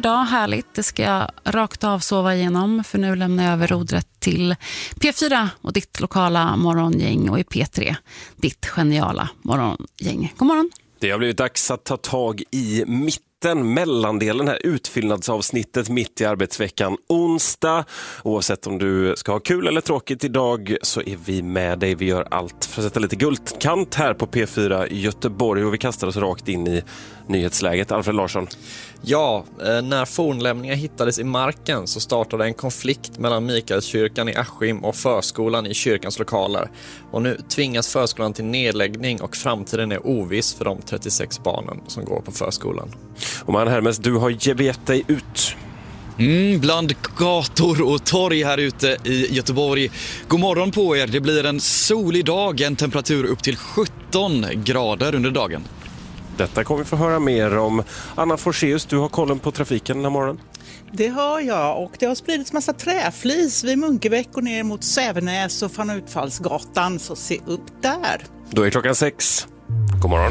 idag. Härligt. Det ska jag rakt av sova igenom, för nu lämnar jag över rodret till P4 och ditt lokala morgongäng, och i P3 ditt geniala morgongäng. God morgon. Det har blivit dags att ta tag i mellandelen här, utfyllnadsavsnittet mitt i arbetsveckan, onsdag. Oavsett om du ska ha kul eller tråkigt idag så är vi med dig. Vi gör allt för att sätta lite guldkant här på P4 i Göteborg, och vi kastar oss rakt in i nyhetsläget. Alfred Larsson. Ja, när fornlämningar hittades i marken så startade en konflikt mellan Mikaelskyrkan i Askim och förskolan i kyrkans lokaler. Och nu tvingas förskolan till nedläggning och framtiden är oviss för de 36 barnen som går på förskolan. Och man Hermes, du har gett dig ut. Bland gator och torg här ute i Göteborg. God morgon på er, det blir en solig dag, en temperatur upp till 17 grader under dagen. Detta kommer vi få höra mer om. Anna Forseus, du har kollen på trafiken den här morgonen. Det har jag, och det har spridits massa träflis vid Munkeväck och ner mot Sävenäs och Fanutfallsgatan, så se upp där. Då är klockan 6. God morgon.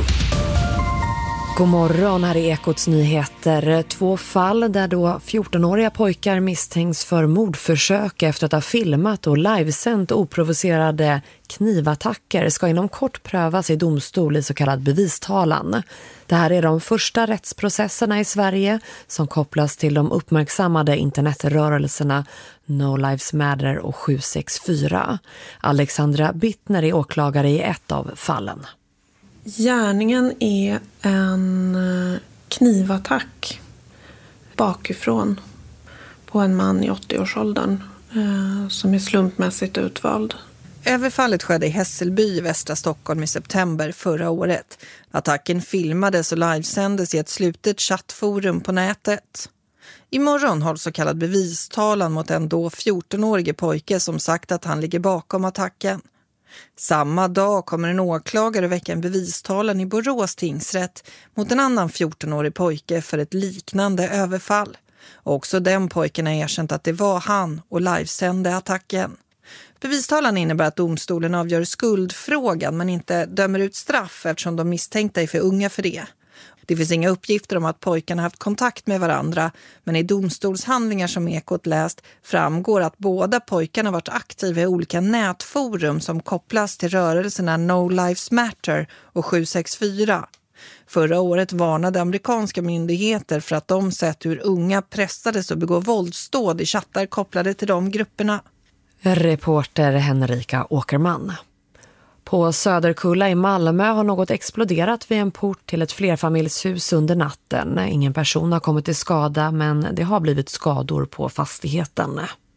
God morgon, här är Ekots nyheter. 2 fall där då 14-åriga pojkar misstänks för mordförsök efter att ha filmat och livesänt oprovocerade knivattacker ska inom kort prövas i domstol i så kallad bevistalan. Det här är de första rättsprocesserna i Sverige som kopplas till de uppmärksammade internetrörelserna No Lives Matter och 764. Alexandra Bittner är åklagare i ett av fallen. Gärningen är en knivattack bakifrån på en man i 80-årsåldern som är slumpmässigt utvald. Överfallet skedde i Hässelby i västra Stockholm i september förra året. Attacken filmades och livesändes i ett slutet chattforum på nätet. Imorgon hålls så kallad bevistalan mot en då 14-årige pojke som sagt att han ligger bakom attacken. Samma dag kommer en åklagare väcka en bevistalan i Borås tingsrätt mot en annan 14-årig pojke för ett liknande överfall. Också den pojken har erkänt att det var han och livesände attacken. Bevistalan innebär att domstolen avgör skuldfrågan men inte dömer ut straff eftersom de misstänkta är för unga för det. Det finns inga uppgifter om att pojkarna haft kontakt med varandra, men i domstolshandlingar som Ekot läst framgår att båda pojkarna varit aktiva i olika nätforum som kopplas till rörelserna No Lives Matter och 764. Förra året varnade amerikanska myndigheter för att de sett hur unga pressades att begå våldsdåd i chattar kopplade till de grupperna. Reporter Henrika Åkerman. På Söderkulla i Malmö har något exploderat vid en port till ett flerfamiljshus under natten. Ingen person har kommit till skada, men det har blivit skador på fastigheten.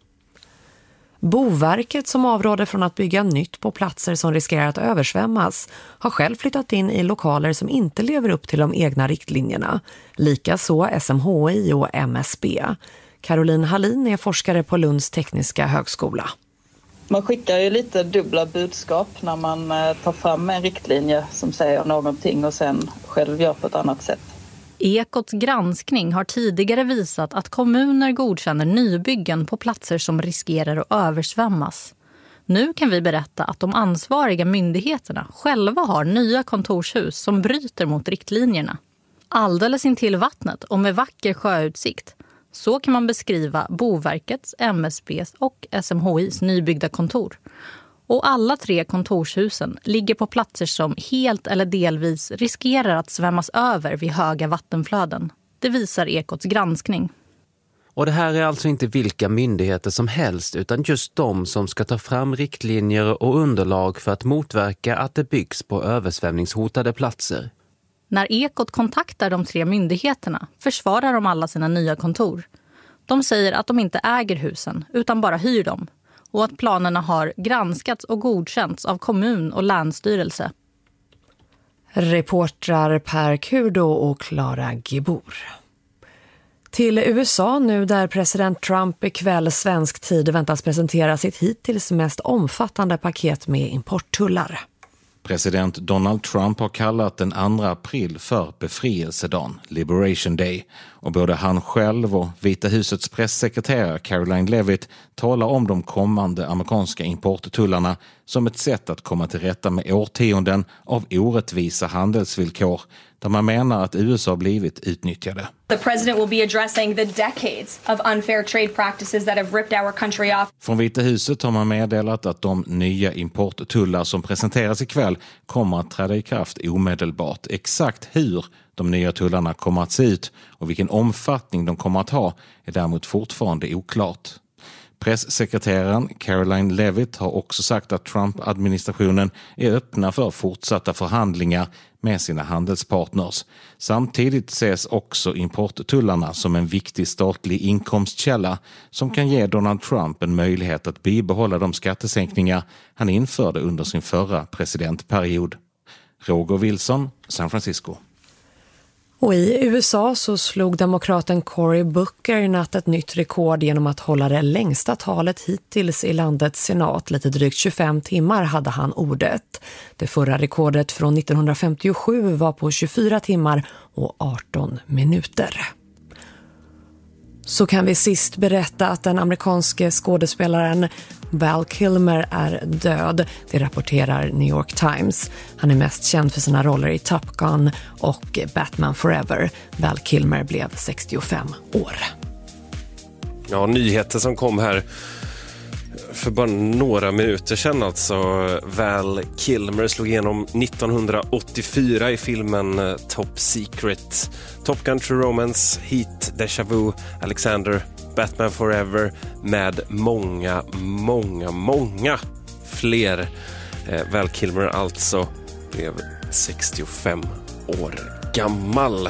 Boverket, som avråder från att bygga nytt på platser som riskerar att översvämmas, har själv flyttat in i lokaler som inte lever upp till de egna riktlinjerna. Likaså SMHI och MSB. Caroline Hallin är forskare på Lunds tekniska högskola. Man skickar ju lite dubbla budskap när man tar fram en riktlinje som säger någonting och sen själv gör på ett annat sätt. Ekots granskning har tidigare visat att kommuner godkänner nybyggen på platser som riskerar att översvämmas. Nu kan vi berätta att de ansvariga myndigheterna själva har nya kontorshus som bryter mot riktlinjerna. Alldeles intill vattnet och med vacker sjöutsikt. Så kan man beskriva Boverkets, MSBs och SMHIs nybyggda kontor. Och alla 3 kontorshusen ligger på platser som helt eller delvis riskerar att svämmas över vid höga vattenflöden. Det visar Ekots granskning. Och det här är alltså inte vilka myndigheter som helst utan just de som ska ta fram riktlinjer och underlag för att motverka att det byggs på översvämningshotade platser. När Ekot kontaktar de 3 myndigheterna försvarar de alla sina nya kontor. De säger att de inte äger husen utan bara hyr dem och att planerna har granskats och godkänts av kommun och länsstyrelse. Reportrar Per Kurdo och Clara Gibor. Till USA nu, där president Trump ikväll svensk tid väntas presentera sitt hittills mest omfattande paket med importtullar. President Donald Trump har kallat den 2 april för befrielsedagen, Liberation Day. Och både han själv och Vita husets pressekreterare Caroline Levitt talar om de kommande amerikanska importtullarna som ett sätt att komma till rätta med årtionden av orättvisa handelsvillkor där man menar att USA blivit utnyttjade. The president will be addressing the decades of unfair trade practices that have ripped our country off. Från Vita huset har man meddelat att de nya importtullar som presenteras ikväll kommer att träda i kraft omedelbart. Exakt hur de nya tullarna kommer att se ut och vilken omfattning de kommer att ha är däremot fortfarande oklart. Presssekreteraren Caroline Levitt har också sagt att Trump-administrationen är öppna för fortsatta förhandlingar med sina handelspartners. Samtidigt ses också importtullarna som en viktig statlig inkomstkälla som kan ge Donald Trump en möjlighet att bibehålla de skattesänkningar han införde under sin förra presidentperiod. Roger Wilson, San Francisco. Och i USA så slog demokraten Cory Booker i natt ett nytt rekord genom att hålla det längsta talet hittills i landets senat. Lite drygt 25 timmar hade han ordet. Det förra rekordet från 1957 var på 24 timmar och 18 minuter. Så kan vi sist berätta att den amerikanske skådespelaren Val Kilmer är död. Det rapporterar New York Times. Han är mest känd för sina roller i Top Gun och Batman Forever. Val Kilmer blev 65 år. Ja, nyheter som kom här för bara några minuter sedan alltså. Val Kilmer slog igenom 1984 i filmen Top Secret, Top Gun True Romance, Heat, Deja Vu, Alexander, Batman Forever med många fler. Val Kilmer alltså blev 65 år gammal.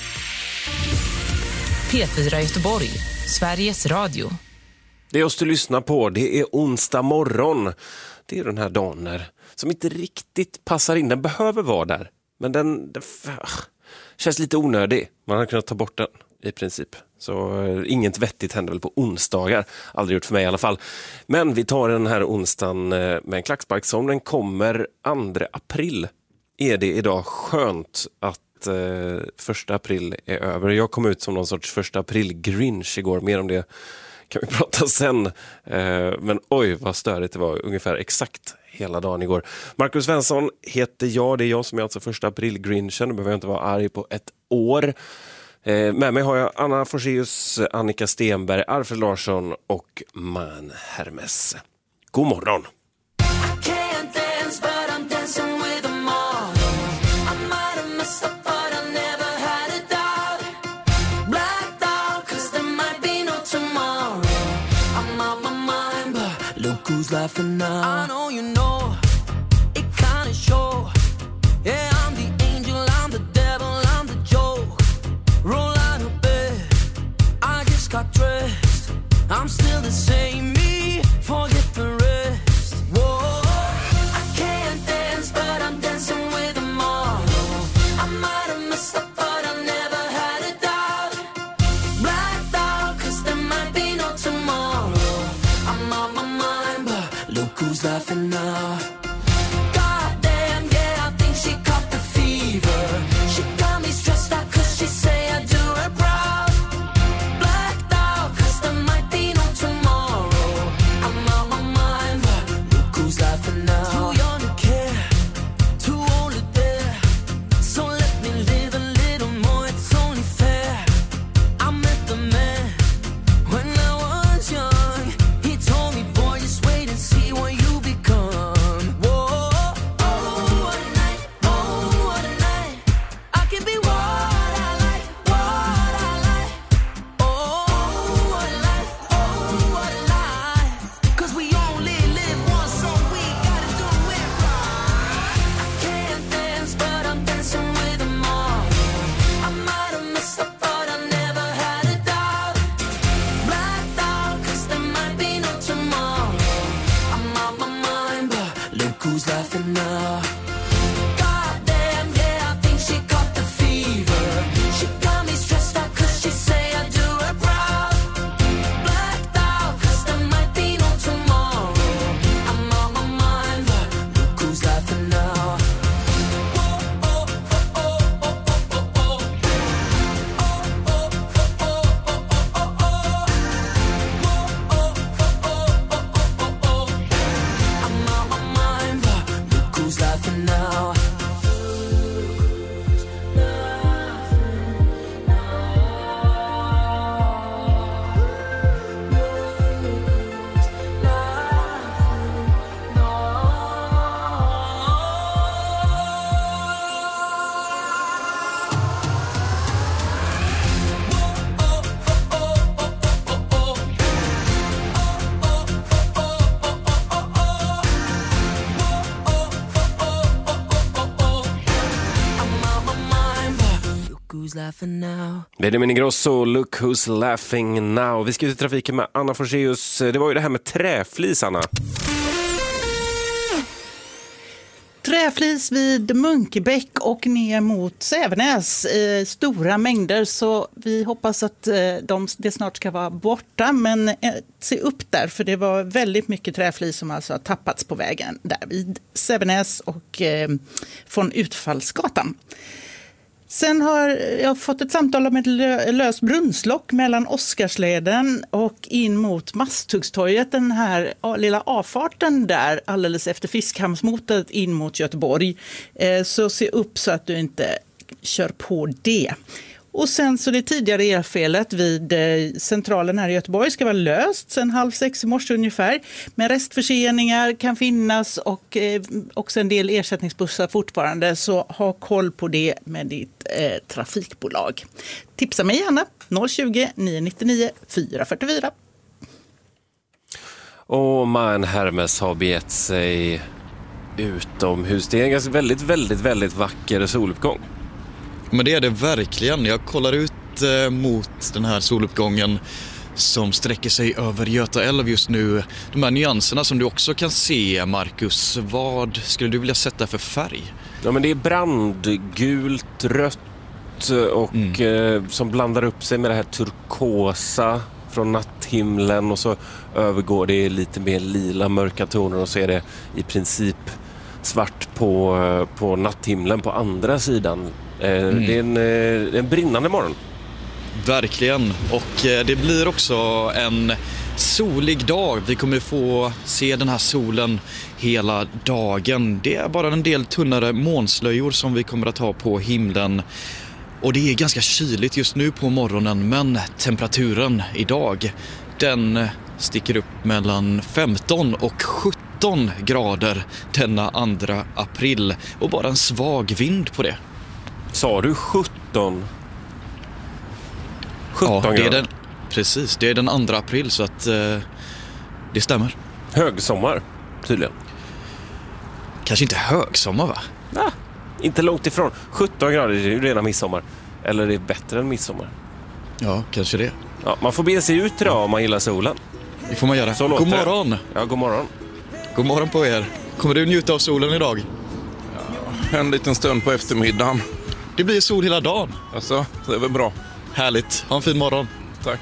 P4 Göteborg, Sveriges Radio. Det jag ska lyssna på, det är onsdag morgon. Det är den här dagen som inte riktigt passar in. Den behöver vara där, men den känns lite onödig. Man har kunnat ta bort den i princip. Så inget vettigt händer väl på onsdagar. Aldrig gjort för mig i alla fall. Men vi tar den här onsdagen med en klackspark som den kommer 2 april. Är det idag skönt att 1 april är över. Jag kom ut som någon sorts 1 april Grinch igår. Mer om det kan vi prata sen. Men oj vad störigt det var. Ungefär exakt hela dagen igår. Marcus Svensson heter jag. Det är jag som är alltså 1 april Grinchen. Nu behöver jag inte vara arg på ett år. Med mig har jag Anna Forselius, Annika Stenberg, Alfred Larsson och Man Hermes. God morgon! Who's laughing now? I know you know it kinda show. Yeah, I'm the angel, I'm the devil, I'm the joke. Roll out of bed, I just got dressed. I'm still the same me, forget the rest. Whoa, I can't dance, but I'm dancing with them all. I might have messed up, but I never had a doubt. Blacked out, 'cause there might be no tomorrow. I'm on my mind, but look who's laughing now. God damn, yeah, I think she caught the fever. She got me stressed out 'cause she say I do her proud. Blacked out 'cause there might be no tomorrow. I'm on my mind, but look who's laughing now. Too young to care, too old to dare. So let me live a little more, it's only fair. I met the man when I was young. He told me, boy, just wait and see what you become. laughing now. Benjamin Ingrosso, Look Who's Laughing Now. Vi ska ut i trafiken med Anna Forselius. Det var ju det här med träflis, Anna. Träflis vid Munkebäck och ner mot Sävenäs i stora mängder, så vi hoppas att det snart ska vara borta, men se upp där, för det var väldigt mycket träflis som alltså har tappats på vägen där vid Sävenäs och från Utfallsgatan. Sen har jag fått ett samtal om ett löst brunnslock mellan Oskarsleden och in mot Masthuggstorget, den här lilla avfarten där alldeles efter Fiskhamnsmotet in mot Göteborg. Så se upp så att du inte kör på det. Och sen så det tidigare elfelet vid centralen här i Göteborg ska vara löst sen 5:30 i morse ungefär. Men restförseningar kan finnas och också en del ersättningsbussar fortfarande, så ha koll på det med ditt trafikbolag. Tipsa mig gärna 020 999 444. Och Man Hermes har begett sig utomhus. Det är en väldigt, väldigt, väldigt vacker soluppgång. Men det är det verkligen. Jag kollar ut mot den här soluppgången som sträcker sig över Göta älv just nu. De här nyanserna som du också kan se, Marcus. Vad skulle du vilja sätta för färg? Ja, men det är brandgult, rött och som blandar upp sig med det här turkosa från natthimlen, och så övergår det lite mer lila mörka toner och så är det i princip svart på natthimlen på andra sidan. Det är en brinnande morgon. Verkligen. Och det blir också en solig dag. Vi kommer få se den här solen hela dagen. Det är bara en del tunnare månslöjor som vi kommer att ha på himlen. Och det är ganska kyligt just nu på morgonen, men temperaturen idag, den sticker upp mellan 15 och 17 grader denna 2 april. Och bara en svag vind på det. Sa du 17? 17 grader? Precis, det är den 2 april, så att det stämmer. Högsommar, tydligen. Kanske inte högsommar, va? Ja, inte långt ifrån. 17 grader är ju redan midsommar. Eller det är bättre än midsommar. Ja, kanske det. Ja, man får be sig ut idag om man gillar solen. Det får man göra. God morgon! Ja, god morgon. God morgon på er. Kommer du njuta av solen idag? Ja, en liten stund på eftermiddagen. Det blir sol hela dagen. Alltså, det är väl bra. Härligt. Ha en fin morgon. Tack.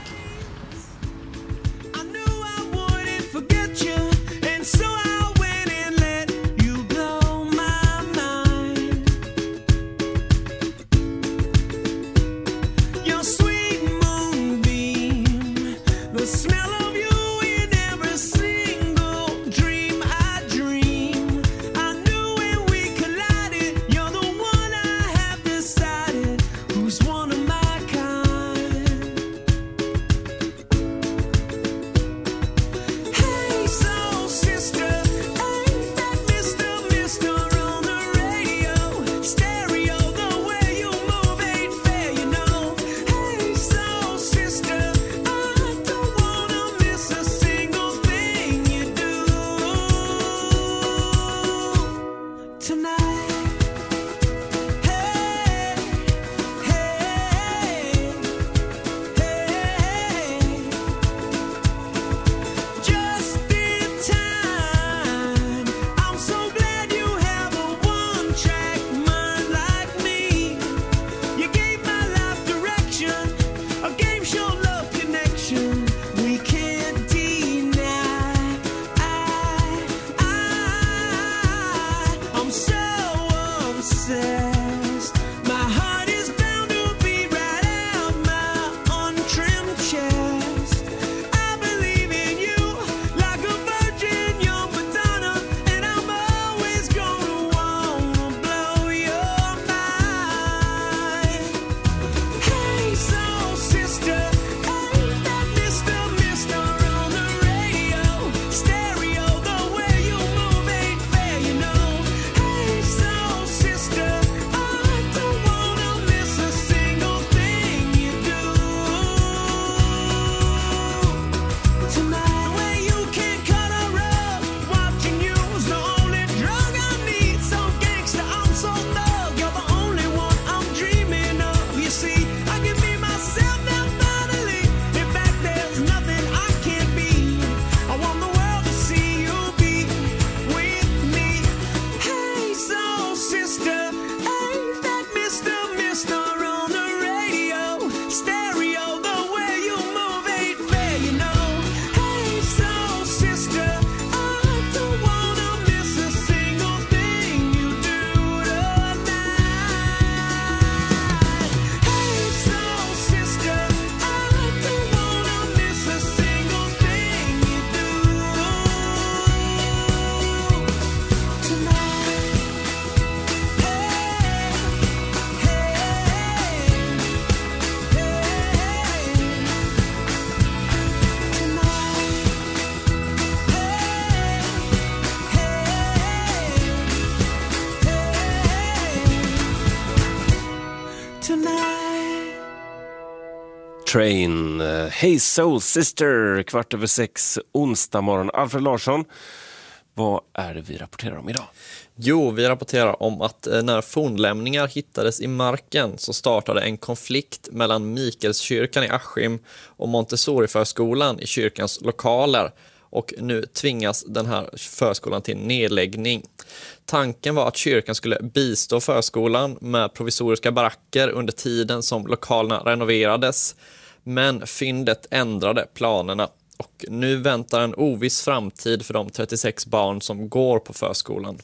Train. Hey Soul Sister, 6:15 onsdag morgon. Alfred Larsson, vad är det vi rapporterar om idag? Jo, vi rapporterar om att när fornlämningar hittades i marken så startade en konflikt mellan Mikaelskyrkan i Askim och Montessori-förskolan i kyrkans lokaler. Och nu tvingas den här förskolan till nedläggning. Tanken var att kyrkan skulle bistå förskolan med provisoriska baracker under tiden som lokalerna renoverades. Men fyndet ändrade planerna och nu väntar en oviss framtid för de 36 barn som går på förskolan.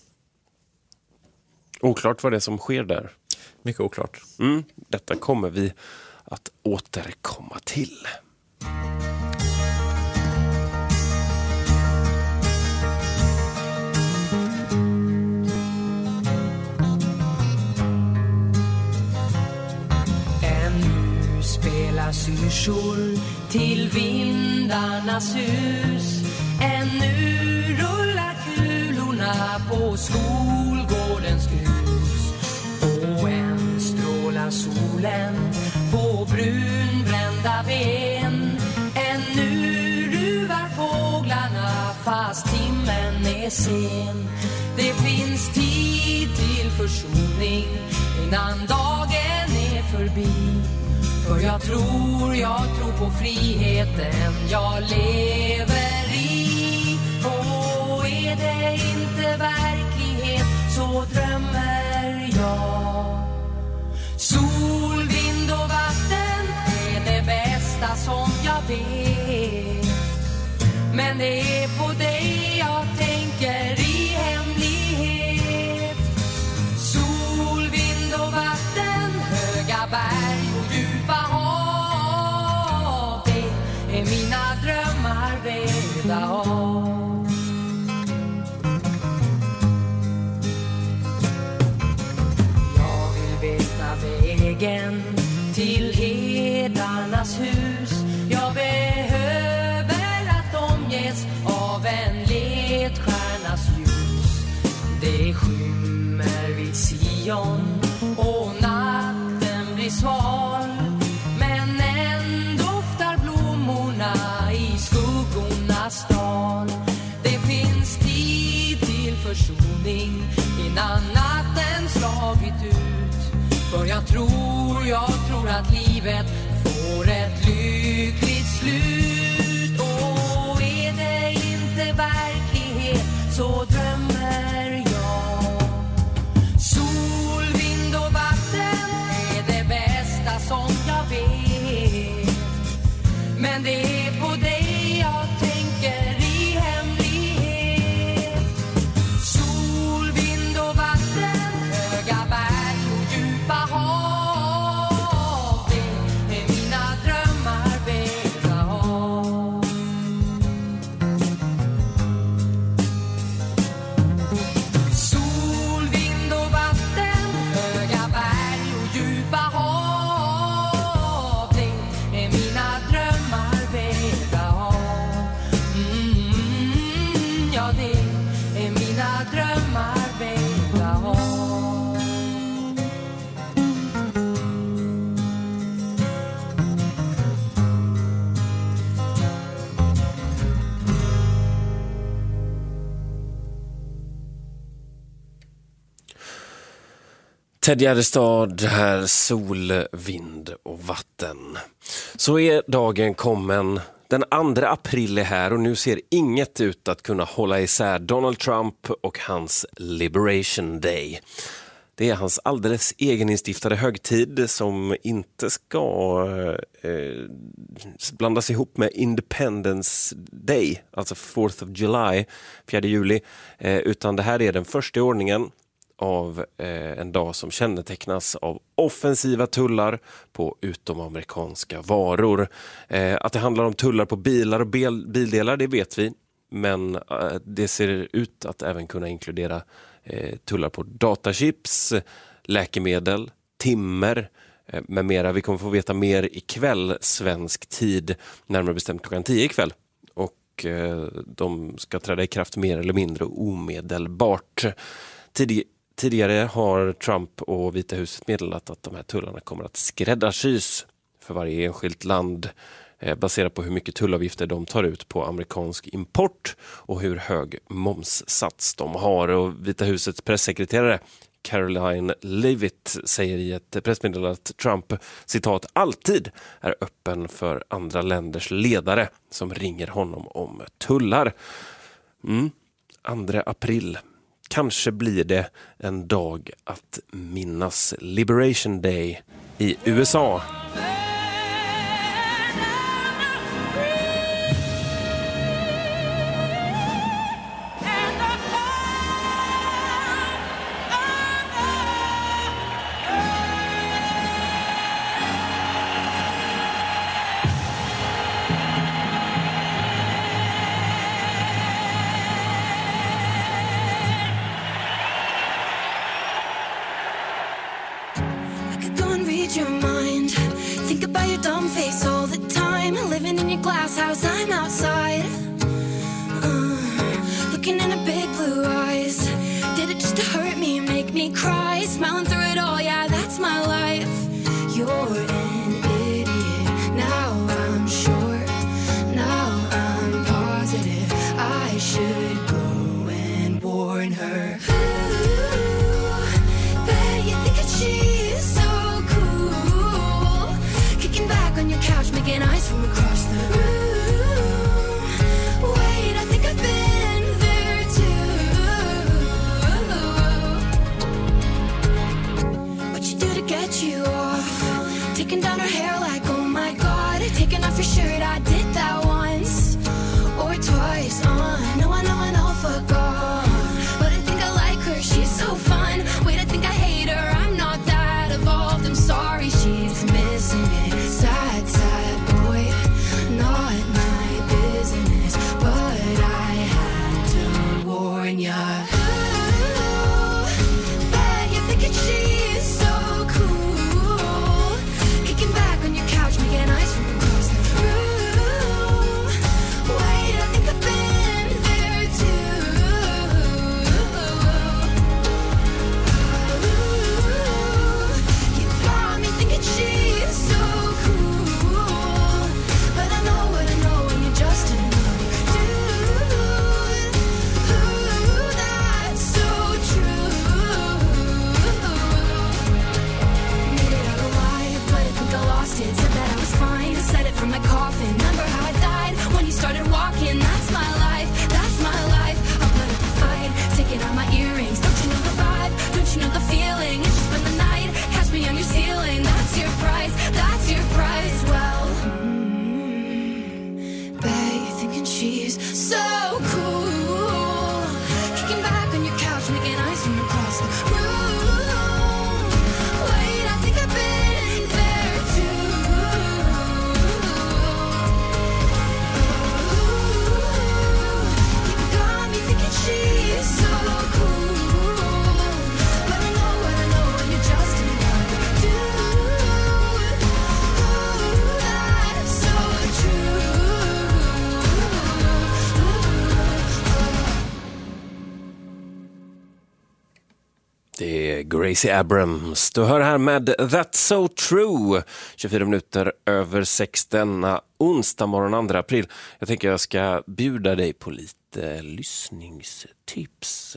Oklart vad det är som sker där. Mycket oklart. Detta kommer vi att återkomma till. Spelar syrsor till vindarnas hus. Ännu rullar kulorna på skolgårdens grus. Och än strålar solen på brunbrända ben. Ännu ruvar fåglarna fast timmen är sen. Det finns tid till försoning innan dagen är förbi. För jag tror på friheten jag lever i. Och är det inte verklighet så drömmer jag. Sol, vind och vatten är det bästa som jag vet. Men det är på dig jag tänker i hemlighet. Sol, vind och vatten, höga berg och djupa hav. Det är mina drömmar vävda av. Jag vill veta vägen till herdarnas hus. Jag behöver att omges av en ledstjärnas ljus. Det skymmer vid Sion och natten blir sval. Men än doftar blommorna i skuggornas dal. Det finns tid till försoning innan natten slagit ut. För jag tror att livet får ett lyckligt slut. Och är det inte verklighet så drömmer jag. Sol, vind och vatten är det bästa som jag vet. Men det är på dig jag tänker i hemlighet. Sol, vind och vatten, höga berg och djupa hav. Det är mina drömmar vävda av. Sol, vind och vatten, höga berg och djupa hav. Det är mina drömmar vävda av. Ja, det är mina drömmar vävda av. Ted Gärdestad här, sol, vind och vatten. Så är dagen kommen. Den 2 april är här och nu ser inget ut att kunna hålla isär Donald Trump och hans Liberation Day. Det är hans alldeles egeninstiftade högtid som inte ska blandas ihop med Independence Day, alltså 4th of July, 4 juli, utan det här är den första i ordningen av en dag som kännetecknas av offensiva tullar på utomamerikanska varor. Att det handlar om tullar på bilar och bildelar, det vet vi. Men det ser ut att även kunna inkludera tullar på datachips, läkemedel, timmer med mera. Vi kommer få veta mer ikväll svensk tid, närmare bestämt klockan 10 ikväll. Och de ska träda i kraft mer eller mindre omedelbart. Tidigare har Trump och Vita huset meddelat att de här tullarna kommer att skräddarsys för varje enskilt land baserat på hur mycket tullavgifter de tar ut på amerikansk import och hur hög momssats de har. Och Vita husets pressekreterare Caroline Leavitt säger i ett pressmeddelande att Trump, citat, alltid är öppen för andra länders ledare som ringer honom om tullar. 2 april. Kanske blir det en dag att minnas Liberation Day i USA. Your mind, think about your dumb face all the time. Living in your glass house, I'm outside. Looking in her big blue eyes. Did it just to hurt me, make me cry? Smiling through it all, yeah, that's my life. You're an idiot. Now I'm sure. Now I'm positive. I should go and warn her. Ooh, bet you think that she's so on your couch, making eyes from across the room. Wait, I think I've been there too. What you do to get you off? Taking down her hair like, oh my god. Taking off your shirt, I did that once or twice. I know and I'll fuck off. But I think I like her, she's so fun. Wait, I think I hate her, I'm not that evolved. I'm sorry, she's missing it. Sad, sad boy, not my business, but I had to warn ya. Ooh, bet you're thinking she's so cool. Kicking back on your couch, making eyes from across the room. Wait, I think I've been there too. Ooh, you got me thinking she's so cool, but I know what I know when you're just another dude. Ooh, that's so true. Made it out alive, but I think I lost it. Said that I was fine, I said it from my coffin. Remember how I died when you started walking? That's my life, that's my life. I'll put up a fight, taking out my earrings. Don't you know the vibe? Don't you know the feeling? It's just spend the night, catch me on your ceiling. That's your price, that's your price. Well, bet you're thinking she's so cool. Kicking back on your couch, making eyes from across the room. Wait, I think I've been there too. You got me thinking she's so cool, but I know what I know when you're just another dude. Ooh, that's so true. Det är Gracie Abrams. Du hör här med That's So True. 24 minuter över 6 denna onsdag morgon 2 april. Jag tänker jag ska bjuda dig på lite lyssningstips.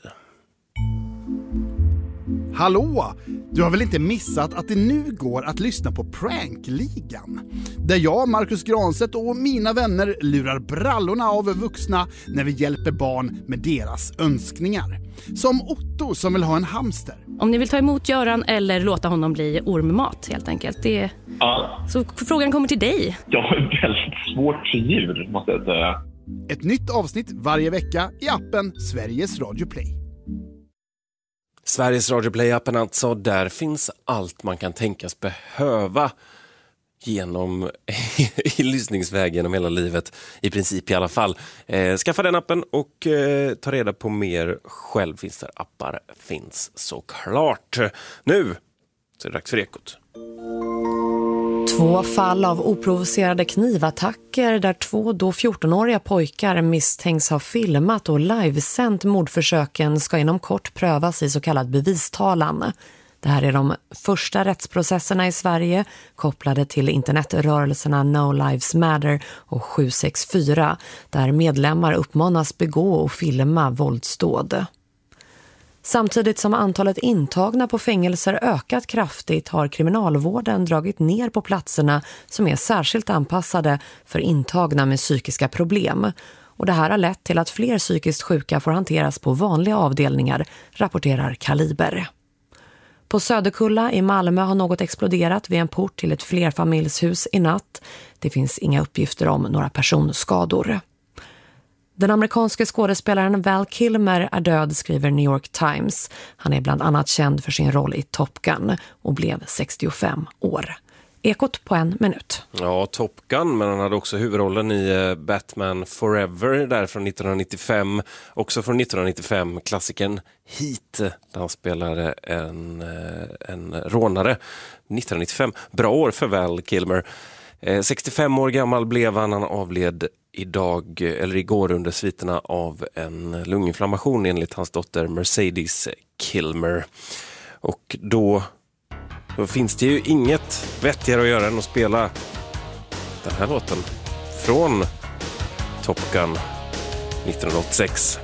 Hallå! Du har väl inte missat att det nu går att lyssna på Prankligan? Där jag, Marcus Granstedt och mina vänner lurar brallorna av vuxna när vi hjälper barn med deras önskningar. Som Otto som vill ha en hamster. Om ni vill ta emot Göran eller låta honom bli ormmat helt enkelt. Så frågan kommer till dig. Jag har väldigt svårt för djur, måste jag säga. Ett nytt avsnitt varje vecka i appen Sveriges Radio Play. Sveriges Radio Play-appen alltså, där finns allt man kan tänkas behöva genom i lyssningsväg genom hela livet, i princip i alla fall. Skaffa den appen och ta reda på mer själv. Finns där appar finns såklart. Nu så är det dags för Ekot. 2 fall av oprovocerade knivattacker där 2 då 14-åriga pojkar misstänks ha filmat och livesänt mordförsöken ska inom kort prövas i så kallad bevistalan. Det här är de första rättsprocesserna i Sverige kopplade till internetrörelserna No Lives Matter och 764 där medlemmar uppmanas begå och filma våldsdåd. Samtidigt som antalet intagna på fängelser ökat kraftigt har kriminalvården dragit ner på platserna som är särskilt anpassade för intagna med psykiska problem. Och det här har lett till att fler psykiskt sjuka får hanteras på vanliga avdelningar, rapporterar Kaliber. På Söderkulla i Malmö har något exploderat vid en port till ett flerfamiljshus i natt. Det finns inga uppgifter om några personskador. Den amerikanske skådespelaren Val Kilmer är död, skriver New York Times. Han är bland annat känd för sin roll i Top Gun och blev 65 år. Ekot på 1 minut. Ja, Top Gun, men han hade också huvudrollen i Batman Forever där från 1995. Också från 1995, klassikern Heat, där han spelade en rånare. 1995, bra år för Val Kilmer. 65 år gammal blev han avled igår under sviterna av en lunginflammation enligt hans dotter Mercedes Kilmer. Och då finns det ju inget vettigare att göra än att spela den här låten från Top Gun 1986.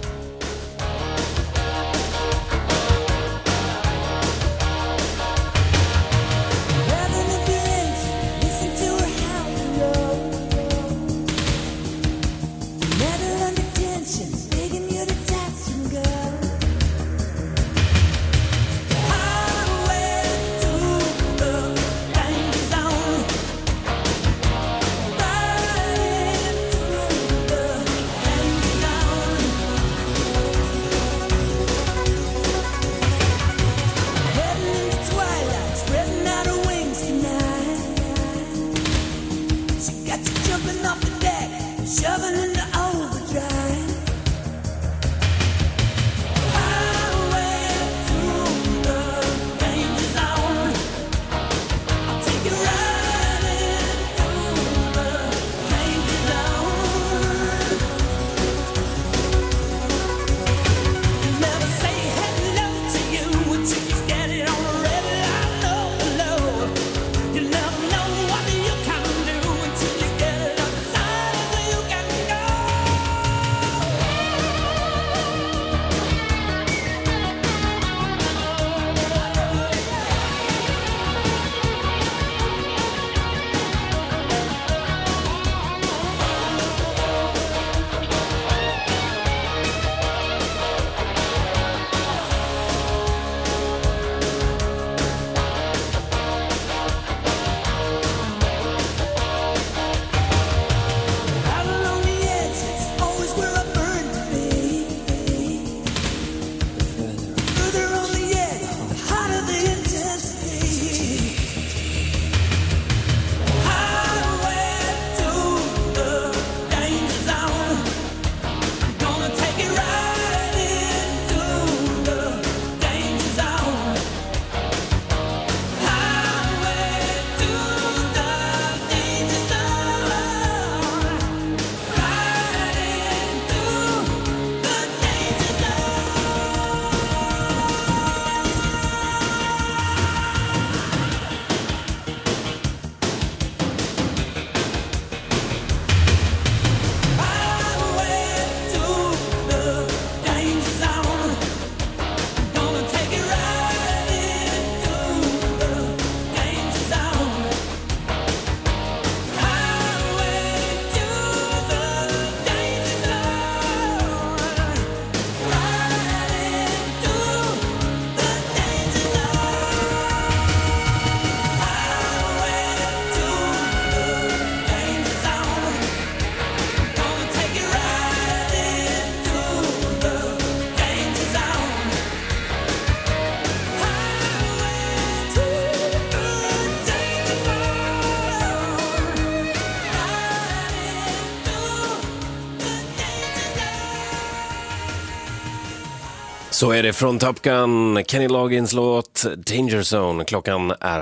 Så är det från Top Gun, Kenny Loggins låt Danger Zone. Klockan är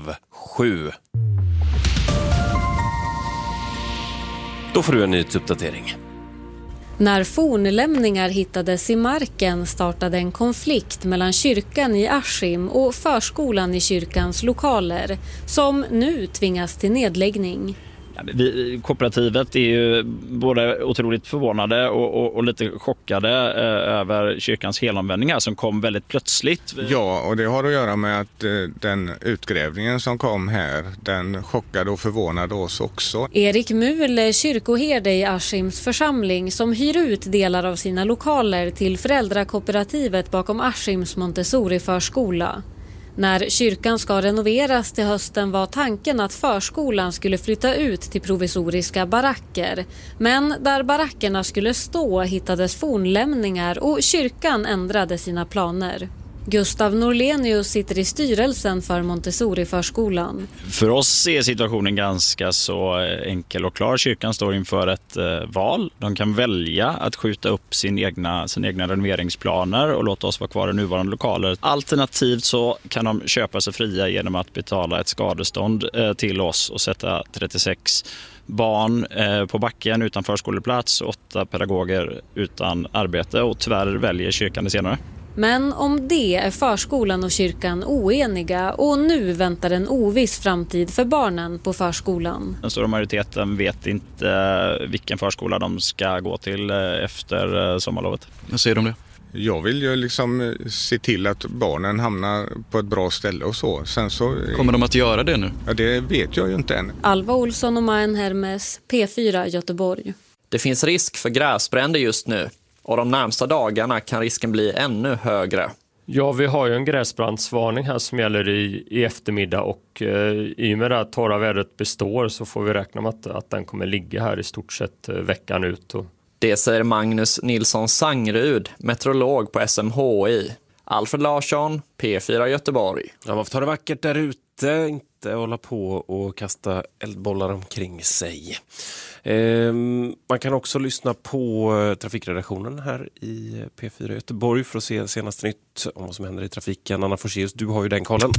6:30. Då får du en nyhetsuppdatering. När fornlämningar hittades i marken startade en konflikt mellan kyrkan i Askim och förskolan i kyrkans lokaler som nu tvingas till nedläggning. Kooperativet är ju både otroligt förvånade och lite chockade över kyrkans helomvändningar som kom väldigt plötsligt. Ja, och det har att göra med att den utgrävningen som kom här, den chockade och förvånade oss också. Erik Mule, kyrkoherde i Askims församling som hyr ut delar av sina lokaler till föräldrakooperativet bakom Askims Montessori-förskola. När kyrkan ska renoveras till hösten var tanken att förskolan skulle flytta ut till provisoriska baracker. Men där barackerna skulle stå hittades fornlämningar och kyrkan ändrade sina planer. Gustav Norlenius sitter i styrelsen för Montessori-förskolan. För oss är situationen ganska så enkel och klar. Kyrkan står inför ett val. De kan välja att skjuta upp sina egna renoveringsplaner och låta oss vara kvar i nuvarande lokaler. Alternativt så kan de köpa sig fria genom att betala ett skadestånd till oss och sätta 36 barn på backen utan förskoleplats, 8 pedagoger utan arbete, och tyvärr väljer kyrkan det senare. Men om det är förskolan och kyrkan oeniga och nu väntar en oviss framtid för barnen på förskolan. Den stora majoriteten vet inte vilken förskola de ska gå till efter sommarlovet. Vad säger de det? Jag vill ju liksom se till att barnen hamnar på ett bra ställe och så. Sen så. Kommer de att göra det nu? Ja, det vet jag ju inte än. Alva Olsson och Majen Hermes, P4 Göteborg. Det finns risk för gräsbränder just nu. Och de närmsta dagarna kan risken bli ännu högre. Ja, vi har ju en gräsbrandsvarning här som gäller i eftermiddag och i och med det att torra vädret består så får vi räkna med att den kommer ligga här i stort sett veckan ut. Det säger Magnus Nilsson Sangrud, meteorolog på SMHI. Alfred Larsson, P4 Göteborg. Ja, man får ta det vackert där ute, inte hålla på och kasta eldbollar omkring sig. Man kan också lyssna på trafikredaktionen här i P4 Göteborg för att se senaste nytt om vad som händer i trafiken. Anna Forselius, du har ju den kollen.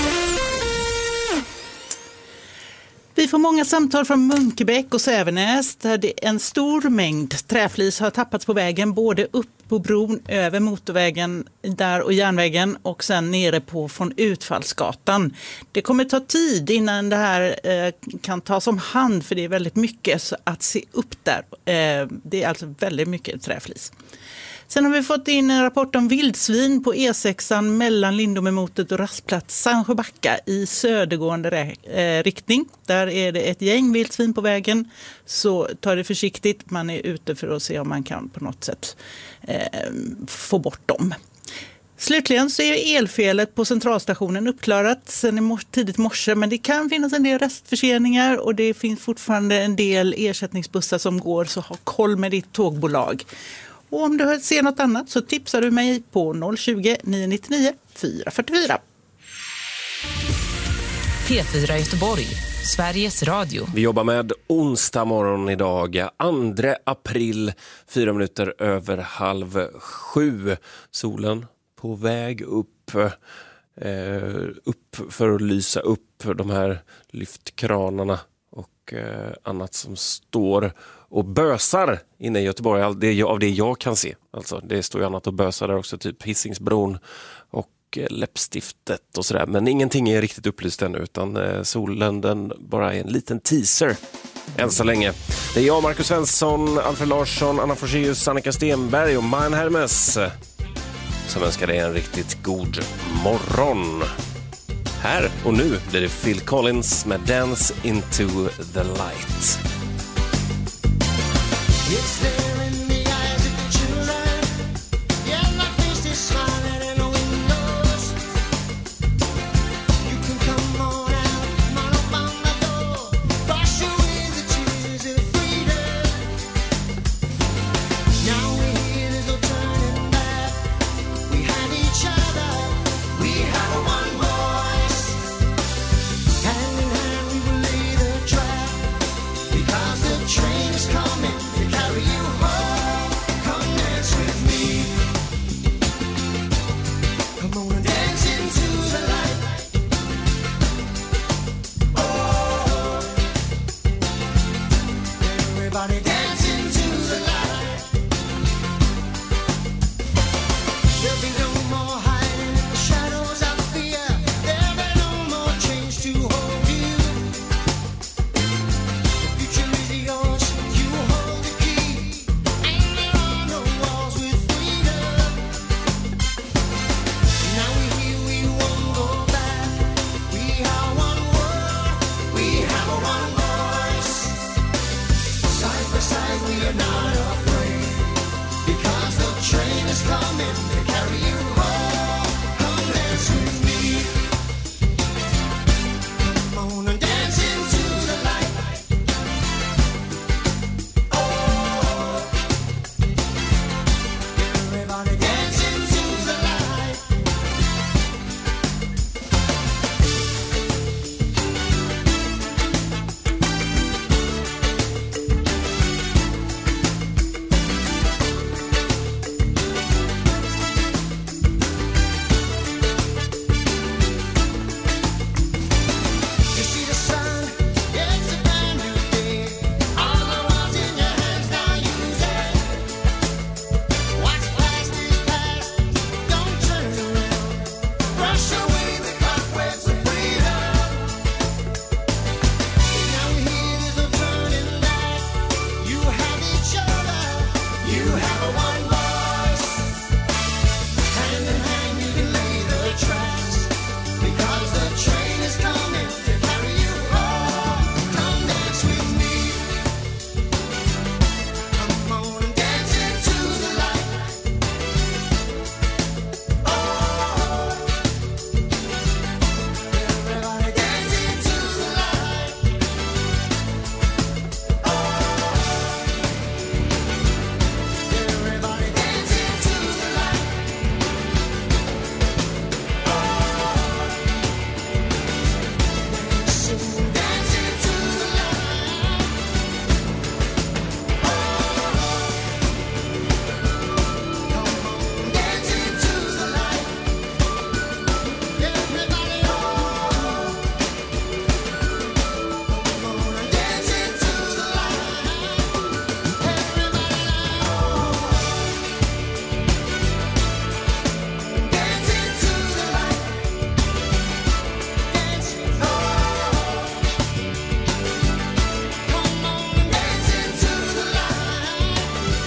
Vi får många samtal från Munkebäck och Sävenäs där en stor mängd träflis har tappats på vägen, både upp på bron, över motorvägen där och järnvägen och sen nere på från Utfallsgatan. Det kommer ta tid innan det här kan tas om hand, för det är väldigt mycket att se upp där. Det är alltså väldigt mycket träflis. Sen har vi fått in en rapport om vildsvin på E6 mellan Lindomemotet och rastplats Sandsjöbacka i södergående riktning. Där är det ett gäng vildsvin på vägen, så ta det försiktigt. Man är ute för att se om man kan på något sätt få bort dem. Slutligen så är elfelet på centralstationen uppklarat sen tidigt morse, men det kan finnas en del restförseningar och det finns fortfarande en del ersättningsbussar som går, så ha koll med ditt tågbolag. Och om du ser något annat så tipsar du mig på 020-999 444. P4 Göteborg, Sveriges Radio. Vi jobbar med onsdag morgon idag, 2 april, 4 minuter över 6:30. Solen på väg upp för att lysa upp de här lyftkranarna och annat som står och bösar inne i Göteborg, av det jag kan se. Alltså, det står ju annat och bösar där också, typ Hisingsbron och läppstiftet och sådär. Men ingenting är riktigt upplyst ännu, utan solen den bara är en liten teaser än så länge. Det är jag, Marcus Svensson, Alfred Larsson, Anna Forselius, Annika Stenberg och Majen Hermes som önskar dig en riktigt god morgon. Här och nu blir det Phil Collins med Dance into the Light. It's there in the eyes of the children. Yeah, my face is smiling in the windows. You can come on out, come on up on my door. Brush away the tears of freedom. Now we're here, there's no turning back. We have each other, we have one voice. Hand in hand we will lay the track, because the train is coming. Carry you home, come dance with me. Come on and dance into the light. Oh, everybody dance into the light. you're not afraid, because the train is coming to carry you home. Come dance with me. Come on and dance into the light. Oh, everybody dance into the light. You see the sun, it's a brand new day. All the ones in your hands now use it. What's past is past, don't turn around. Brush away the cobwebs of freedom. Now here is a burning light. You have each other, you have a one voice. Hand in hand you can lay the tracks, because the train is coming to carry you home. Come dance with me. Come on and dance into the light. Oh, everybody dance into the light. Oh, everybody dance into the light. Dance into the light. Dance into the light. Everybody, dance into the light. Dance into the light. Dance, come on, dance into the light.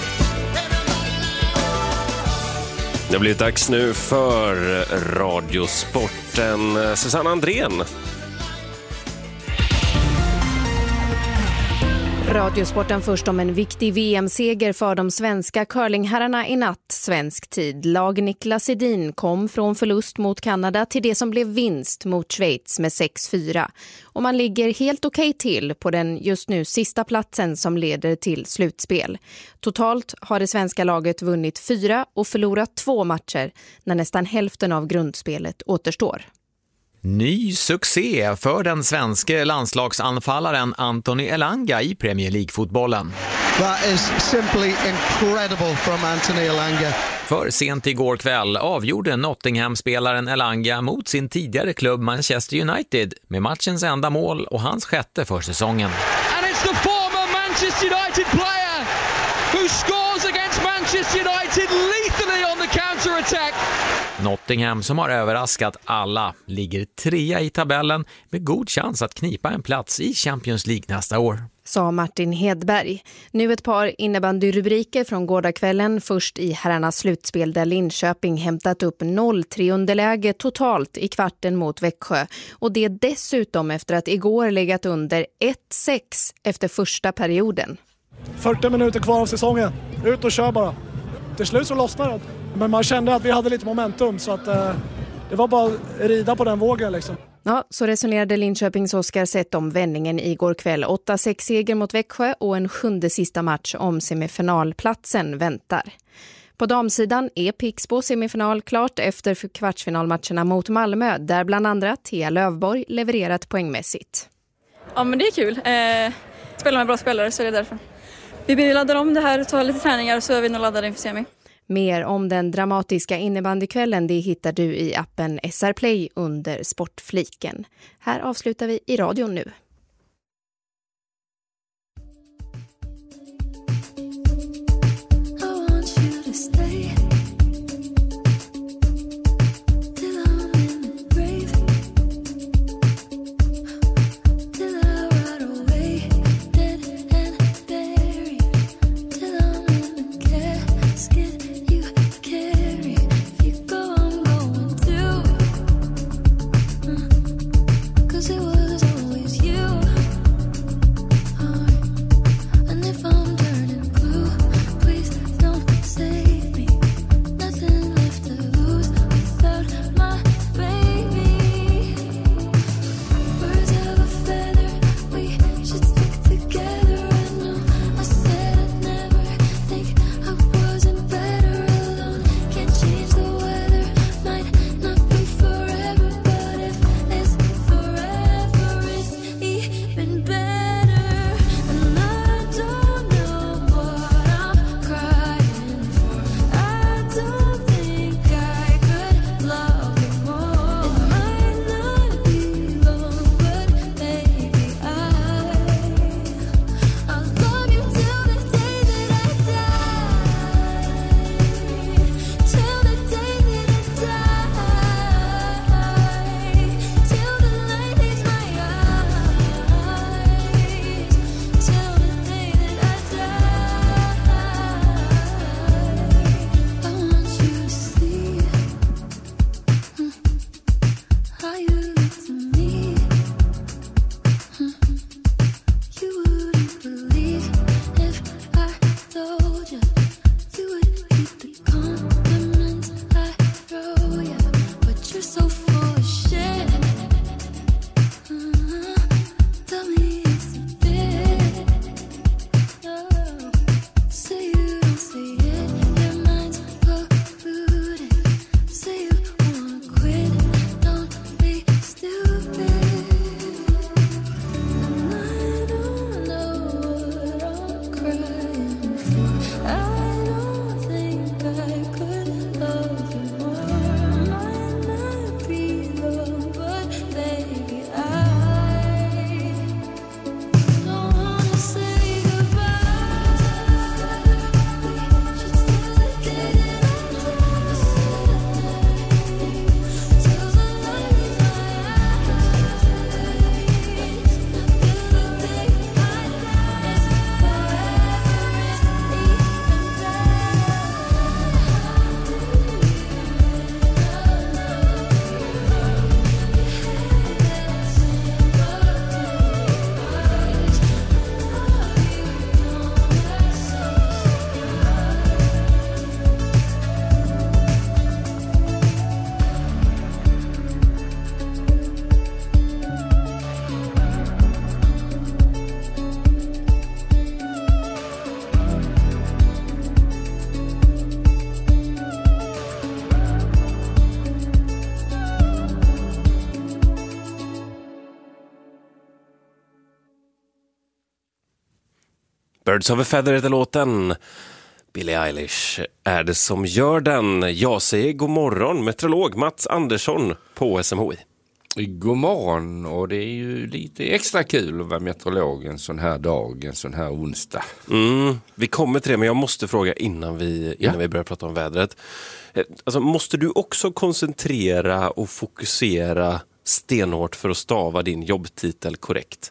Det blir dags nu för Radiosporten. Susanne Andrén. Radiosporten först om en viktig VM-seger för de svenska curlingherrarna i natt svensk tid. Lag Niklas Edin kom från förlust mot Kanada till det som blev vinst mot Schweiz med 6-4. Och man ligger helt okej till på den just nu sista platsen som leder till slutspel. Totalt har det svenska laget vunnit 4 och förlorat 2 matcher när nästan hälften av grundspelet återstår. Ny succé för den svenska landslagsanfallaren Anthony Elanga i Premier League-fotbollen. That is simply incredible from Anthony Elanga. För sent igår kväll avgjorde Nottingham-spelaren Elanga mot sin tidigare klubb Manchester United med matchens enda mål och hans 6:e för säsongen. And it's the former Manchester United player who scores against Manchester United lethally on the counter-attack. Nottingham, som har överraskat alla, ligger 3 i tabellen med god chans att knipa en plats i Champions League nästa år. Sa Martin Hedberg. Nu ett par innebandyrubriker från gårdagskvällen. Först i herrarnas slutspel där Linköping hämtat upp 0-3 underläge totalt i kvarten mot Växjö. Och det dessutom efter att igår legat under 1-6 efter första perioden. 40 minuter kvar av säsongen. Ut och kör bara. Till slut så lossnade det. Men man kände att vi hade lite momentum så att det var bara att rida på den vågen liksom. Ja, så resonerade Linköpings Oskar sett om vändningen igår kväll. 8-6-seger mot Växjö och en 7:e sista match om semifinalplatsen väntar. På damsidan är Pixbo semifinal klart efter kvartsfinalmatcherna mot Malmö där bland andra Thea Lövborg levererat poängmässigt. Ja, men det är kul. Spelar med bra spelare så är det därför. Vi laddar om det här och tar lite träningar så är vi nog laddade inför semi. Mer om den dramatiska innebandykvällen det hittar du i appen SR Play under sportfliken. Här avslutar vi i radion nu. It was always you. Birds of a Feather heter låten. Billie Eilish är det som gör den. Jag säger god morgon, meteorolog Mats Andersson på SMHI. God morgon, och det är ju lite extra kul att vara meteorolog en sån här dag, en sån här onsdag. Vi kommer till det, men jag måste fråga innan vi börjar prata om vädret. Alltså, måste du också koncentrera och fokusera stenhårt för att stava din jobbtitel korrekt?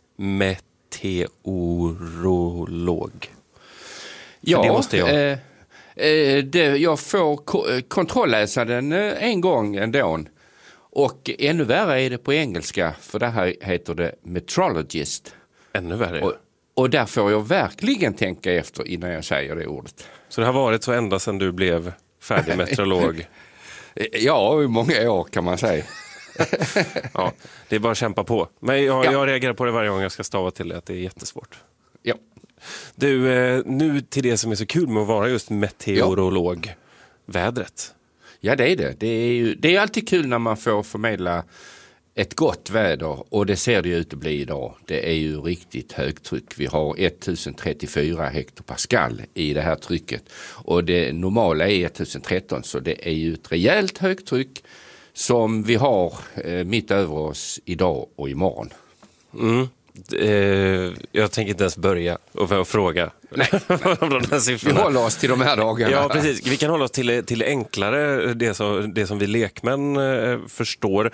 Meteorolog. Ja, det måste jag. Jag får kontrollläsa den en gång ändå. Och ännu värre är det på engelska, för det här heter det meteorologist. Ännu värre. Och där får jag verkligen tänka efter innan jag säger det ordet. Så det har varit så ända sedan du blev färdig meteorolog? Ja, i många år kan man säga. Ja, det är bara att kämpa på. Men jag reagerar på det varje gång jag ska stava till det, att det är jättesvårt. Ja. Du, nu till det som är så kul med att vara just meteorolog. Vädret. Ja, det är det. Det är alltid kul när man får förmedla ett gott väder, och det ser det ju ut att bli idag. Det är ju riktigt högtryck. Vi har 1034 hektopascal i det här trycket, och det normala är 1013, så det är ju ett rejält högtryck som vi har mitt över oss idag och imorgon. Jag tänker inte ens börja och fråga. Nej. Vi håller oss till de här dagarna. Ja, precis. Vi kan hålla oss till enklare, det som vi lekmän förstår.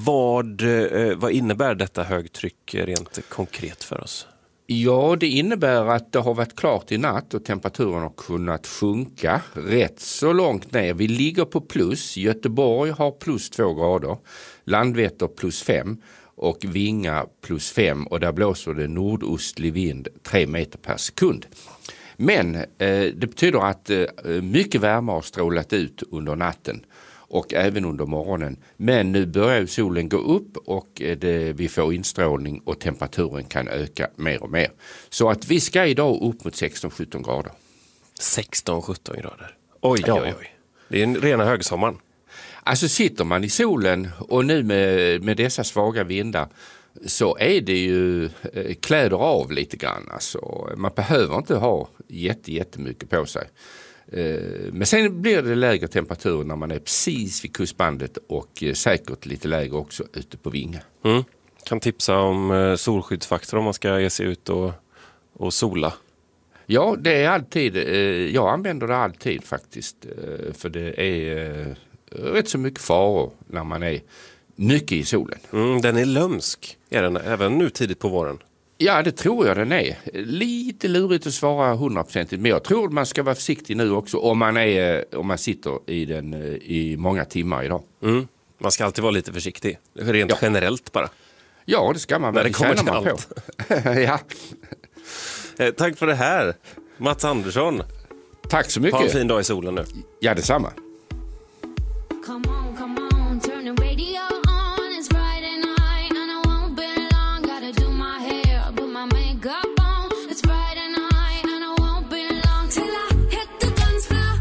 Vad innebär detta högtryck rent konkret för oss? Ja, det innebär att det har varit klart i natt och temperaturen har kunnat sjunka rätt så långt ner. Vi ligger på plus. Göteborg har plus 2 grader. Landvetter plus 5. Och Vinga plus 5, och där blåser det nordostlig vind 3 meter per sekund. Men det betyder att mycket värme har strålat ut under natten och även under morgonen. Men nu börjar solen gå upp och vi får instrålning och temperaturen kan öka mer och mer. Så att vi ska idag upp mot 16-17 grader. 16-17 grader? Oj. Det är en rena högsommaren. Alltså sitter man i solen och nu med dessa svaga vindar, så är det ju kläder av lite grann. Alltså, man behöver inte ha jättemycket på sig. Men sen blir det lägre temperatur när man är precis vid kustbandet, och säkert lite lägre också ute på Vinga. Kan tipsa om solskyddsfaktor om man ska ge sig ut och sola. Ja, det är alltid. Jag använder det alltid faktiskt. För det är rätt så mycket faror när man är mycket i solen. Den är lömsk, är den även nu tidigt på våren? Ja, det tror jag den är. Lite lurigt att svara 100%, men jag tror man ska vara försiktig nu också om man sitter i den i många timmar idag. Man ska alltid vara lite försiktig, rent generellt bara. Ja, det ska man. När det kommer till allt. Ja. Tack för det här, Mats Andersson. Tack så mycket. Ha en fin dag i solen nu. Ja, detsamma. Come on, turn the radio on. It's Friday night and I won't be long. Gotta do my hair, put my makeup on. It's Friday night and I won't be long till I hit the dance floor,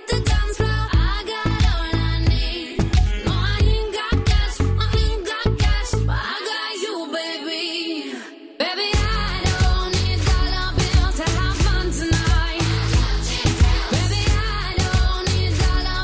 I got all I need. No, I ain't got cash, but I got you, baby. Baby, I don't need dollar bills to have fun tonight. Baby, I don't need dollar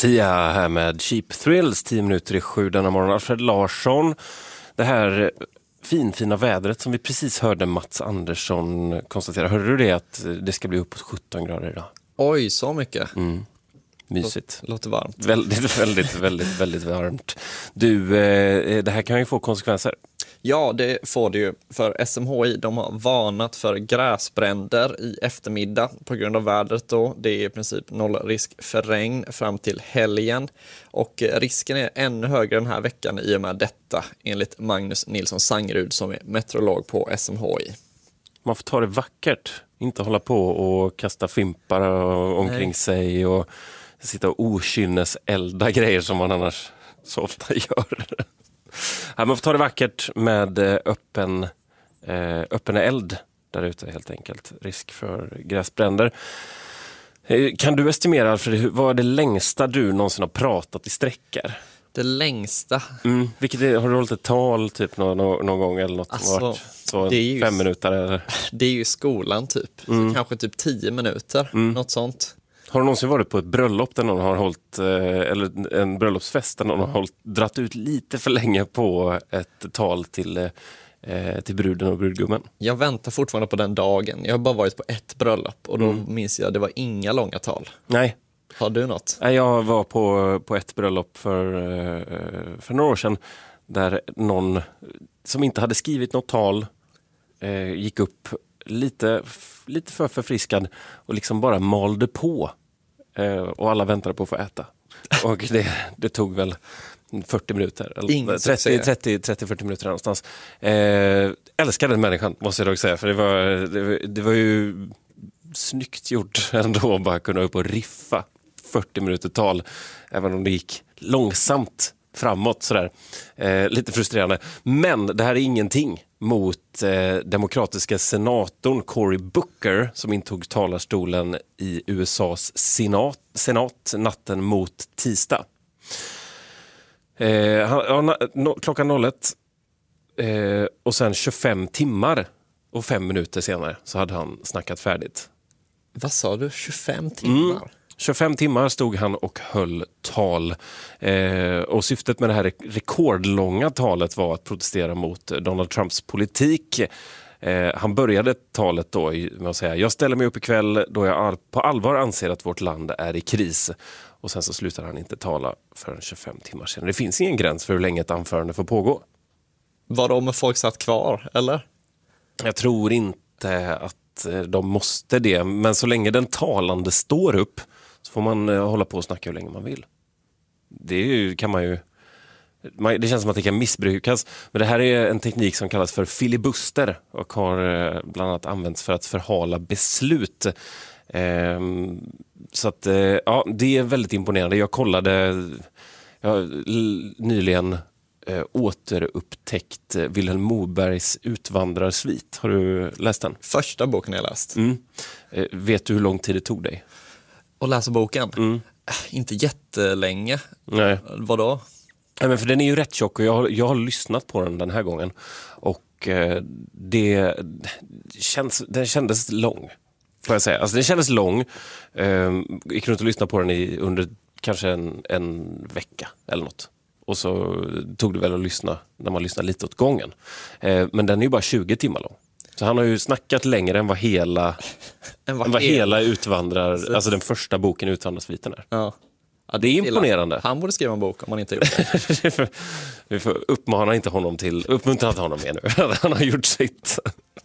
Sia här med Cheap Thrills, 10 minuter i 7 denna morgon. Alfred Larsson, det här fina vädret som vi precis hörde Mats Andersson konstatera. Hörde du det att det ska bli uppåt 17 grader idag? Oj, så mycket. Mysigt. Låter varmt. Väldigt varmt. Du, det här kan ju få konsekvenser. Ja, det får det ju. För SMHI, de har varnat för gräsbränder i eftermiddag på grund av vädret då. Det är i princip noll risk för regn fram till helgen. Och risken är ännu högre den här veckan i och med detta, enligt Magnus Nilsson Sangerud som är meteorolog på SMHI. Man får ta det vackert. Inte hålla på och kasta fimpar omkring sig och sitta och okynneselda grejer som man annars så ofta gör. Man får ta det vackert med öppen eld där ute helt enkelt. Risk för gräsbränder. Kan du estimera, Alfred, vad är det längsta du någonsin har pratat i sträckor? Det längsta? Vilket har du hållit ett tal typ någon gång eller något? Alltså, så det är ju 5 minuter eller? Det är ju skolan typ. Så kanske typ 10 minuter, något sånt. Har du någonsin varit på ett bröllop där någon har hållit, eller en bröllopsfest där någon har dratt ut lite för länge på ett tal till bruden och brudgummen? Jag väntar fortfarande på den dagen. Jag har bara varit på ett bröllop och då minns jag att det var inga långa tal. Nej. Har du något? Jag var på ett bröllop för några år sedan där någon som inte hade skrivit något tal gick upp lite för förfriskad och liksom bara malde på. Och alla väntade på att få äta. Och det tog väl 40 minuter. 30-40 minuter någonstans. Älskade den människan, måste jag dock säga. För det var ju snyggt gjort ändå att bara kunna upp och riffa 40 minuter tal. Även om det gick långsamt framåt sådär. Lite frustrerande. Men det här är ingenting mot demokratiska senatorn Cory Booker som intog talarstolen i USAs senat natten mot tisdag. Klockan 01 och sen 25 timmar och 5 minuter senare så hade han snackat färdigt. Vad sa du? 25 timmar? 25 timmar stod han och höll tal. Och syftet med det här rekordlånga talet var att protestera mot Donald Trumps politik. Han började talet då med att säga: jag ställer mig upp ikväll då jag på allvar anser att vårt land är i kris. Och sen så slutar han inte tala förrän 25 timmar sedan. Det finns ingen gräns för hur länge ett anförande får pågå. Var de med folk satt kvar, eller? Jag tror inte att de måste det. Men så länge den talande står upp så får man hålla på och snacka hur länge man vill. Det kan man ju... Det känns som att det kan missbrukas. Men det här är en teknik som kallas för filibuster och har bland annat använts för att förhala beslut. Så att ja, det är väldigt imponerande. Jag nyligen återupptäckt Vilhelm Mobergs Utvandrarsvit. Har du läst den? Första boken jag läst. Vet du hur lång tid det tog dig? Att läsa boken? Inte jättelänge. Nej. Vadå? Nej, men för den är ju rätt tjock och jag har lyssnat på den här gången. Och den kändes lång. Får jag säga. Alltså den kändes lång. Gick runt och lyssnade på den under kanske en vecka eller något. Och så tog det väl att lyssna när man lyssnar lite åt gången. Men den är ju bara 20 timmar lång. Så han har ju snackat längre än vad hela alltså den första boken Utvandrarsviten är. Ja. Ja, det är imponerande. Han borde skriva en bok om han inte gjort det. Vi får uppmuntra honom mer nu. Han har gjort sitt.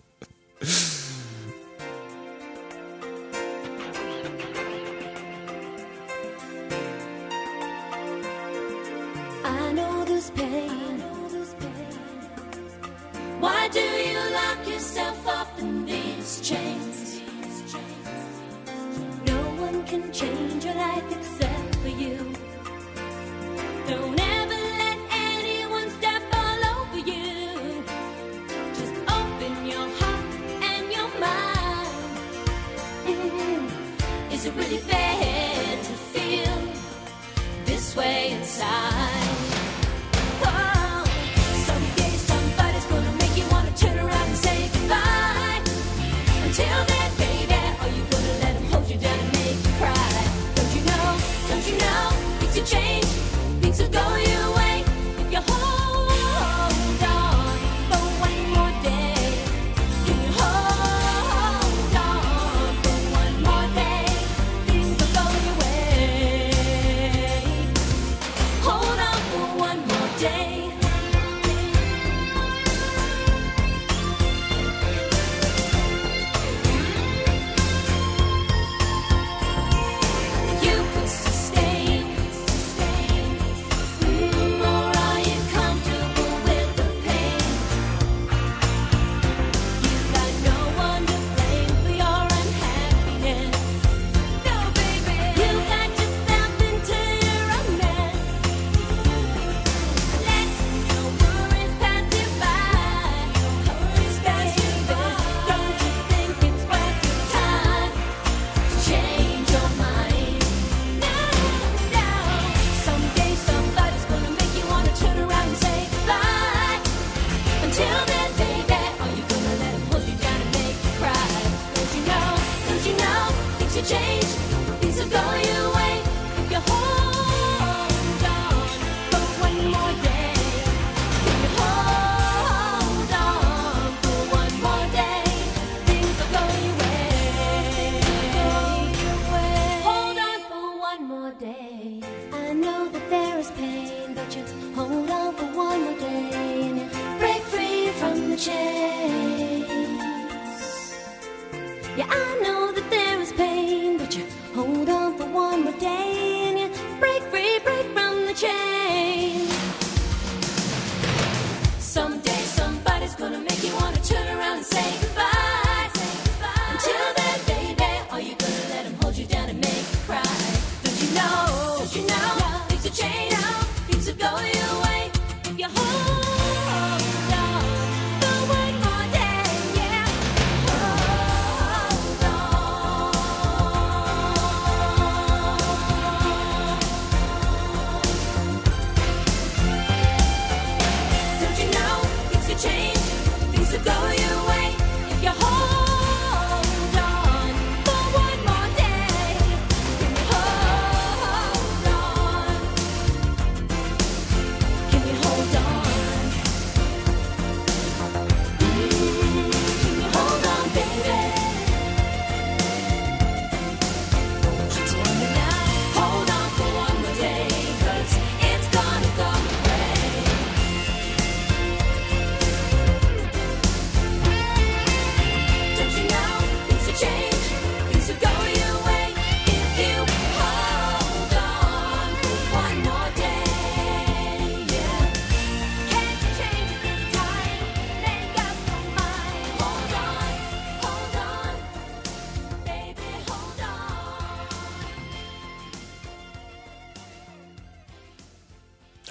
Why do you lock yourself up in these chains? No one can change your life except for you. Don't ever let anyone step all over you. Just open your heart and your mind. Is it really fair to feel this way inside? Until then, baby, are you gonna let him hold you down and make you cry? Don't you know, it's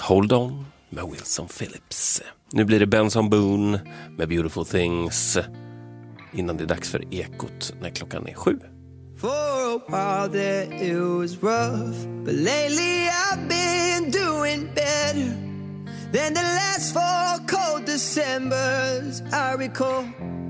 Hold On med Wilson Phillips. Nu blir det Benson Boone med Beautiful Things innan det är dags för Ekot när klockan är 7. For a while there it was rough, but lately I've been doing better than the last 4 cold Decembers I recall.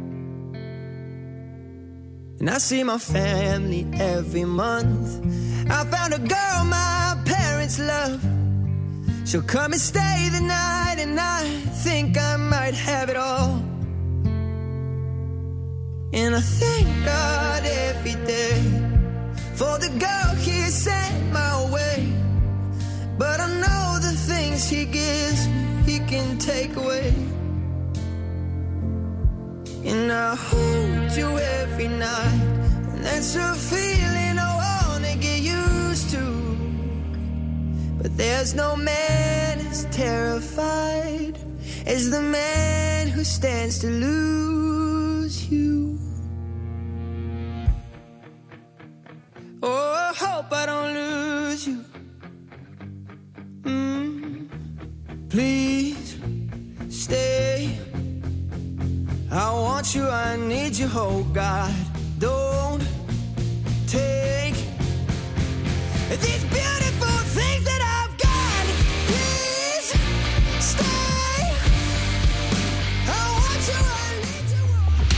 And I see my family every month. I found a girl my parents love. She'll come and stay the night, and I think I might have it all. And I thank God every day for the girl He sent my way. But I know the things He gives me, He can take away. And I hold you every night, and that's a feeling I wanna get used to. But there's no man as terrified as the man who stands to lose you. Oh, I hope I don't lose you. Please stay. I want you, I need you, oh God. Don't take these beautiful things that I've got. Please stay. I want you, I need you.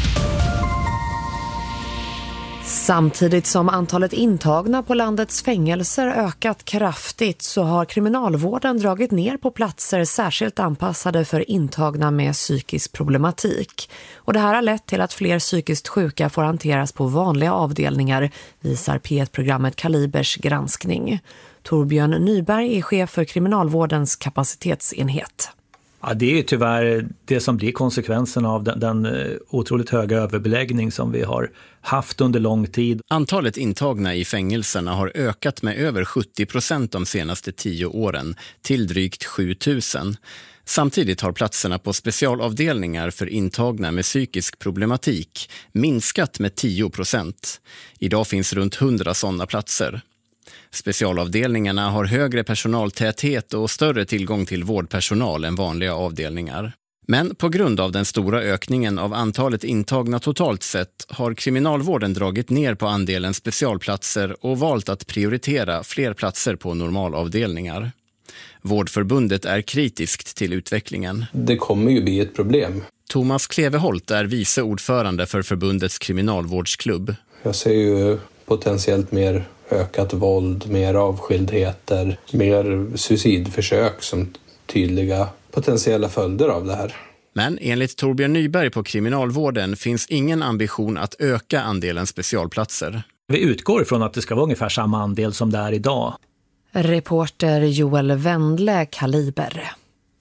Samtidigt som antalet intagna på landets fängelser ökat kraftigt så har kriminalvården dragit ner på platser särskilt anpassade för intagna med psykisk problematik. Och det här har lett till att fler psykiskt sjuka får hanteras på vanliga avdelningar, visar P1-programmet Kalibers granskning. Torbjörn Nyberg är chef för kriminalvårdens kapacitetsenhet. Ja, det är ju tyvärr det som blir konsekvensen av den otroligt höga överbeläggning som vi har haft under lång tid. Antalet intagna i fängelserna har ökat med över 70% de senaste 10 åren till drygt 7000. Samtidigt har platserna på specialavdelningar för intagna med psykisk problematik minskat med 10%. Idag finns runt 100 sådana platser. Specialavdelningarna har högre personaltäthet och större tillgång till vårdpersonal än vanliga avdelningar. Men på grund av den stora ökningen av antalet intagna totalt sett har kriminalvården dragit ner på andelen specialplatser och valt att prioritera fler platser på normalavdelningar. Vårdförbundet är kritiskt till utvecklingen. Det kommer ju bli ett problem. Thomas Kleveholt är vice ordförande för förbundets kriminalvårdsklubb. Jag ser ju potentiellt mer ökat våld, mer avskildheter, mer suicidförsök som tydliga potentiella följder av det här. Men enligt Torbjörn Nyberg på kriminalvården finns ingen ambition att öka andelen specialplatser. Vi utgår ifrån att det ska vara ungefär samma andel som det är idag. Reporter Joel Wendle, Kaliber.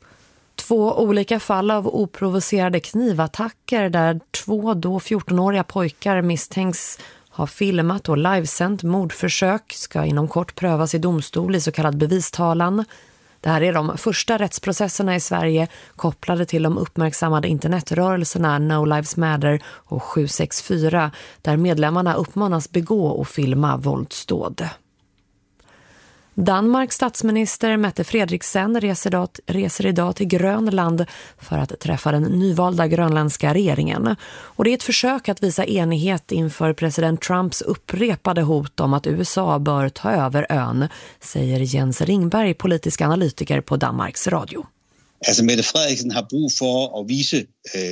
2 olika fall av oprovocerade knivattacker där 2 då 14-åriga pojkar misstänks ha filmat och livesänt mordförsök ska inom kort prövas i domstol i så kallad bevistalan. Det här är de första rättsprocesserna i Sverige kopplade till de uppmärksammade internetrörelserna No Lives Matter och 764 där medlemmarna uppmanas begå och filma våldsdåd. Danmarks statsminister Mette Frederiksen reser idag till Grönland för att träffa den nyvalda grönländska regeringen. Och det är ett försök att visa enighet inför president Trumps upprepade hot om att USA bör ta över ön, säger Jens Ringberg, politisk analytiker på Danmarks Radio. Altså Mette Frederiksen har brug for at vise